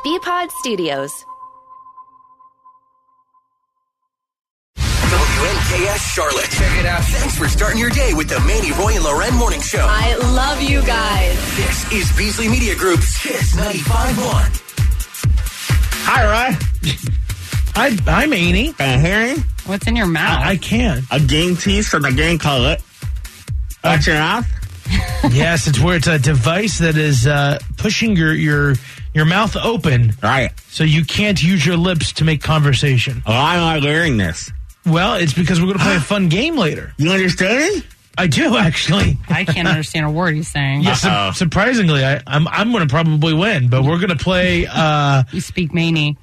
BPod Studios. WNKS Charlotte. Check it out. Thanks for starting your day with the Manny, Roy, and Loren Morning Show. I love you guys. This is Beasley Media Group's Kiss 95.1. Hi, Roy. Hi, Manny. Can you hear me? What's in your mouth? I can. A game piece from the game called it. What's your mouth? Yes, it's where it's a device that is pushing your mouth open. Right. So you can't use your lips to make conversation. Why am I learning this? Well, it's because we're going to play a fun game later. You understand? I do, actually. I can't understand a word he's saying. Yeah, surprisingly, I'm going to probably win, but we're going to play... You speak Manny.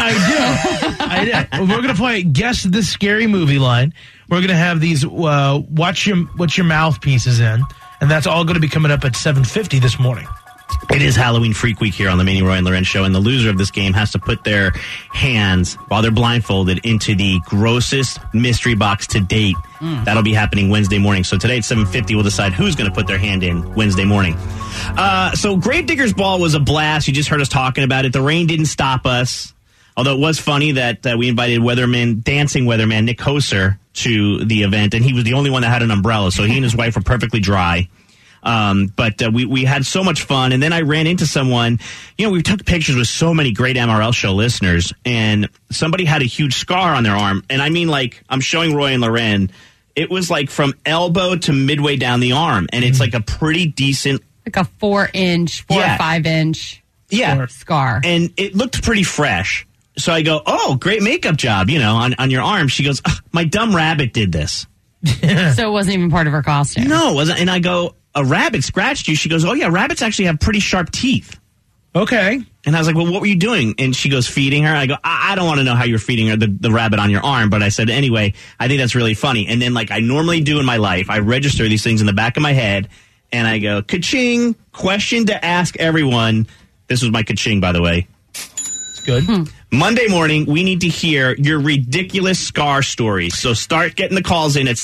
I do. We're going to play Guess This Scary Movie line. We're going to have these What's Your Mouth pieces in, and that's all going to be coming up at 7:50 this morning. It is Halloween Freak Week here on the Manny, Roy, and Loren Show, and the loser of this game has to put their hands, while they're blindfolded, into the grossest mystery box to date. That'll be happening Wednesday morning. So today at 7:50, we'll decide who's going to put their hand in Wednesday morning. So Gravedigger's Ball was a blast. You just heard us talking about it. The rain didn't stop us, although it was funny that we invited dancing weatherman Nick Hoser to the event, and he was the only one that had an umbrella, so he and his wife were perfectly dry. But we had so much fun, and then I ran into someone. We took pictures with so many great MRL show listeners, and somebody had a huge scar on their arm, and I mean, like, I'm showing Roy and Loren. It was like from elbow to midway down the arm, and it's like a pretty decent, like a 4 or 5 inch scar, and it looked pretty fresh. So I go, "Oh, great makeup job, on your arm." She goes, "My dumb rabbit did this." So it wasn't even part of her costume. No, it wasn't. And I go, "A rabbit scratched you?" She goes, "Oh yeah, rabbits actually have pretty sharp teeth." Okay. And I was like, "Well, what were you doing?" And she goes, "Feeding her." I go, I don't want to know how you're feeding her, the rabbit on your arm. But I said, anyway, I think that's really funny. And then, like I normally do in my life, I register these things in the back of my head. And I go, ka-ching, question to ask everyone. This was my ka-ching, by the way. It's good. Monday morning, we need to hear your ridiculous scar stories. So start getting the calls in at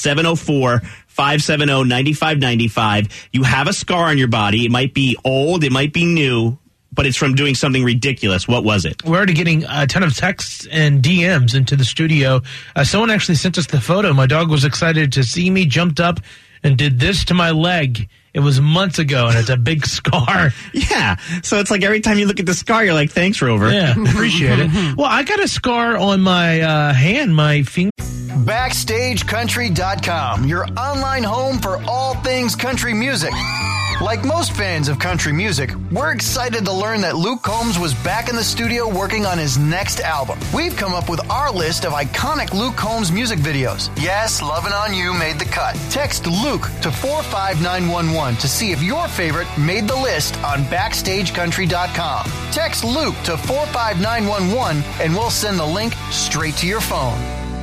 704-570-9595. You have a scar on your body. It might be old. It might be new. But it's from doing something ridiculous. What was it? We're already getting a ton of texts and DMs into the studio. Someone actually sent us the photo. My dog was excited to see me, jumped up, and did this to my leg. It was months ago, and it's a big scar. Yeah. So it's like every time you look at the scar, you're like, thanks, Rover. Yeah, appreciate it. Well, I got a scar on my hand, my finger. BackstageCountry.com, your online home for all things country music. Like most fans of country music, we're excited to learn that Luke Combs was back in the studio working on his next album. We've come up with our list of iconic Luke Combs music videos. Yes, Lovin' On You made the cut. Text Luke to 45911 to see if your favorite made the list on BackstageCountry.com. Text Luke to 45911 and we'll send the link straight to your phone.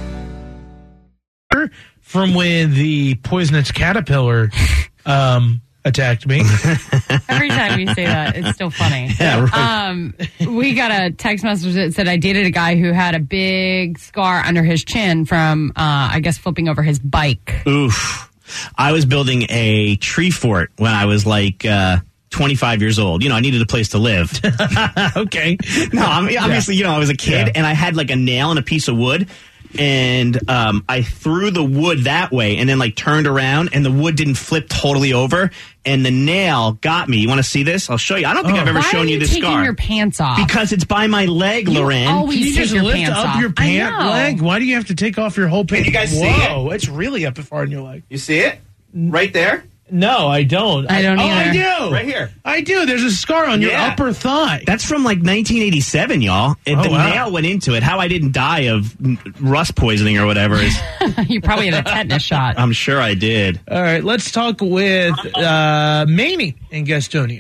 From when the poisonous caterpillar attacked me. Every time you say that, it's still funny. Yeah, right. We got a text message that said, I dated a guy who had a big scar under his chin from, I guess, flipping over his bike. Oof. I was building a tree fort when I was like 25 years old. I needed a place to live. Okay. No, obviously, I was a kid, and I had like a nail and a piece of wood. And I threw the wood that way and then like turned around and the wood didn't flip totally over and the nail got me. You want to see this? I'll show you. I don't think I've ever shown you this scar. Why are you taking your pants off? Because it's by my leg, Loren. Always Can you just your lift pants up off. your pant leg? Why do you have to take off your whole pant? Can you guys see it? Whoa, it's really up far on your leg. You see it? Right there? No, I don't. I don't I either. do. Right here. I do. There's a scar on your upper thigh. That's from like 1987, y'all. The nail went into it. How I didn't die of rust poisoning or whatever is... You probably had a tetanus shot. I'm sure I did. All right, let's talk with Manny in Gastonia.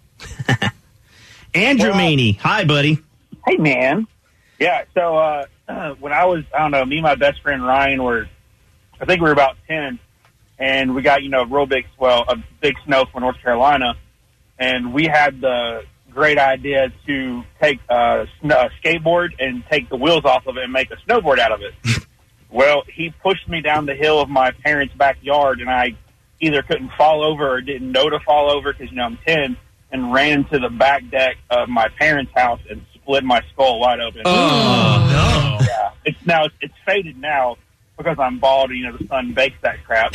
Andrew Maney. Hi, buddy. Hey, man. Yeah, so when I was, me and my best friend Ryan I think we were about 10, and we got, a big snow from North Carolina, and we had the great idea to take a skateboard and take the wheels off of it and make a snowboard out of it. Well, he pushed me down the hill of my parents' backyard, and I either couldn't fall over or didn't know to fall over because, I'm 10, and ran to the back deck of my parents' house and split my skull wide open. Oh, no. Yeah, it's faded now because I'm bald. You know, the sun bakes that crap.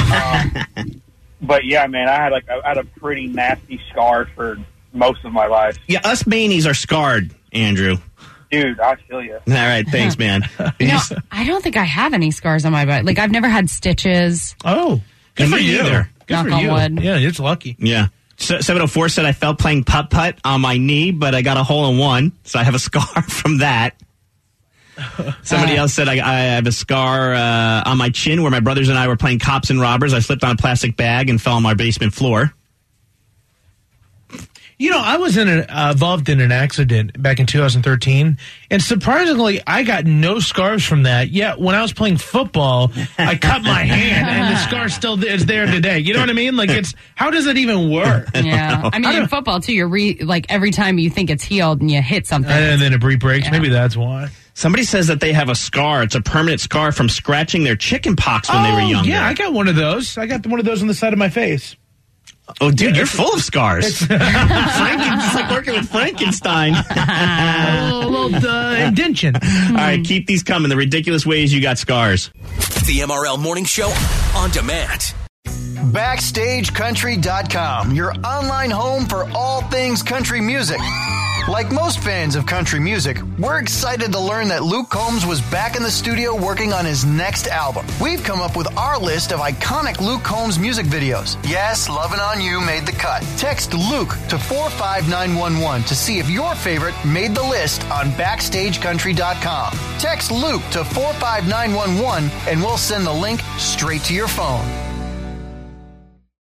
But yeah, man, I had a pretty nasty scar for most of my life. Yeah, us Manies are scarred, Andrew. Dude, I feel you. All right, thanks, man. I don't think I have any scars on my body. Like, I've never had stitches. Oh, good for you. Good Knock for on you. wood. Yeah, it's lucky. Yeah. 704 said I fell playing putt-putt on my knee, but I got a hole-in-one, so I have a scar from that. Somebody else said I have a scar on my chin where my brothers and I were playing cops and robbers. I slipped on a plastic bag and fell on my basement floor. You know, I was involved in an accident back in 2013, and surprisingly, I got no scars from that. Yet, when I was playing football, I cut my hand, and the scar still is there today. You know what I mean? Like, how does it even work? Yeah. I mean, in football, too, you're like, every time you think it's healed and you hit something. And then it breaks. Yeah. Maybe that's why. Somebody says that they have a scar. It's a permanent scar from scratching their chicken pox when they were younger. Yeah, I got one of those. I got one of those on the side of my face. Oh, dude, you're full of scars. It's like working with Frankenstein. A little indention. All right, keep these coming. The ridiculous ways you got scars. The MRL Morning Show on demand. BackstageCountry.com, your online home for all things country music. Like most fans of country music, we're excited to learn that Luke Combs was back in the studio working on his next album. We've come up with our list of iconic Luke Combs music videos. Yes, Lovin' On You made the cut. Text Luke to 45911 to see if your favorite made the list on BackstageCountry.com. Text Luke to 45911 and we'll send the link straight to your phone.